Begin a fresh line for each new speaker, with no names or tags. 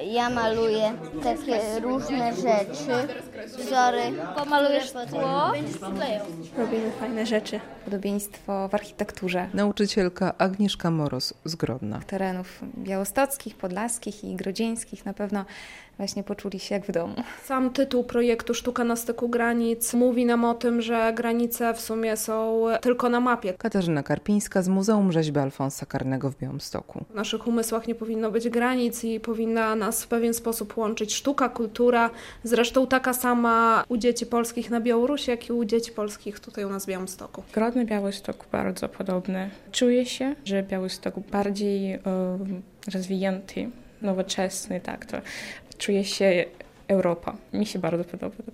Ja maluję takie różne rzeczy, wzory. Pomalujesz tło?
Robimy fajne rzeczy.
Podobieństwo w architekturze
Nauczycielka Agnieszka Moros z Grodna.
terenów białostockich, podlaskich i grodzieńskich na pewno właśnie poczuli się jak w domu.
Sam tytuł projektu Sztuka na styku granic mówi nam o tym, że granice w sumie są tylko na mapie.
Katarzyna Karpińska z Muzeum Rzeźby Alfonsa Karnego w Białymstoku.
W naszych umysłach nie powinno być granic i powinna nas w pewien sposób łączyć sztuka, kultura. Zresztą taka sama u dzieci polskich na Białorusi, jak i u dzieci polskich tutaj u nas w Białymstoku.
Grodny Białystok bardzo podobny. Czuję się, że Białystok bardziej rozwinięty, nowoczesny, tak to. Czuje się Europa. Mi się bardzo podoba.